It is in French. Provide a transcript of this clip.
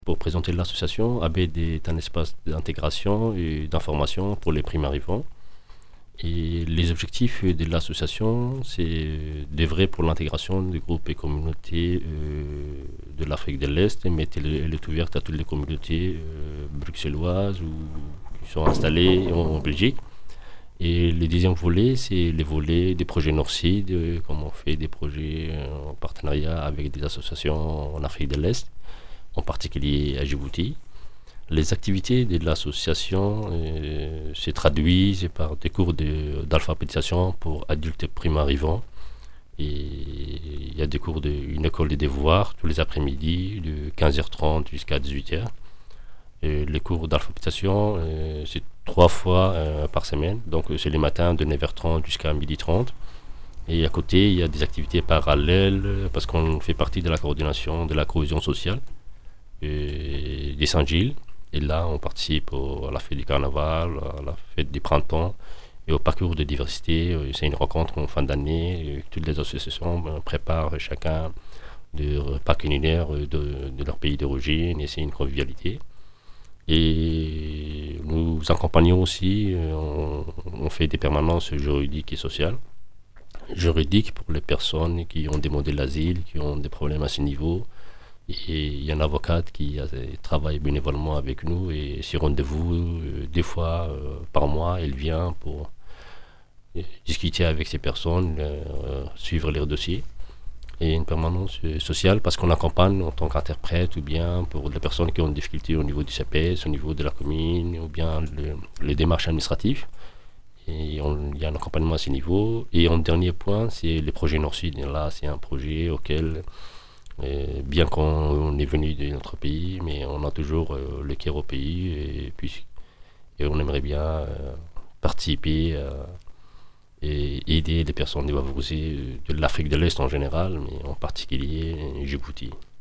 Pour présenter l'association, ABED est un espace d'intégration et d'information pour les primo-arrivants. Et les objectifs de l'association, c'est d'œuvrer pour l'intégration des groupes et communautés de l'Afrique de l'Est, mais elle est ouverte à toutes les communautés bruxelloises ou qui sont installées en Belgique. Et le deuxième volet, c'est les volets des projets Nord-Sud, comme on fait des projets en partenariat avec des associations en Afrique de l'Est, en particulier à Djibouti. Les activités de l'association se traduisent par des cours d'alphabétisation pour adultes primo-arrivants. Et il y a des cours d'une école des devoirs tous les après-midi de 15h30 jusqu'à 18h. Et les cours d'alphabétisation, c'est 3 fois par semaine. Donc c'est les matins de 9h30 jusqu'à 12h30. Et à côté, il y a des activités parallèles parce qu'on fait partie de la coordination de la cohésion sociale des Saint-Gilles. Et là, on participe à la fête du carnaval, à la fête du printemps et au parcours de diversité. C'est une rencontre en fin d'année. Toutes les associations préparent chacun des repas culinaires de leur pays d'origine et c'est une convivialité. Et nous accompagnons aussi, on fait des permanences juridiques et sociales. Juridiques pour les personnes qui ont demandé l'asile, qui ont des problèmes à ce niveau. Et il y a une avocate qui travaille bénévolement avec nous et sur rendez-vous 2 fois par mois, elle vient pour discuter avec ces personnes, suivre leurs dossiers. Et une permanence sociale parce qu'on accompagne en tant qu'interprète ou bien pour les personnes qui ont des difficultés au niveau du CPS, au niveau de la commune ou bien les démarches administratives. Et il y a un accompagnement à ce niveau. Et en dernier point, c'est les projets Nord-Sud. Là, c'est un projet auquel bien qu'on est venu de notre pays, mais on a toujours le cœur au pays et on aimerait bien participer et aider les personnes défavorisées de l'Afrique de l'Est en général, mais en particulier Djibouti.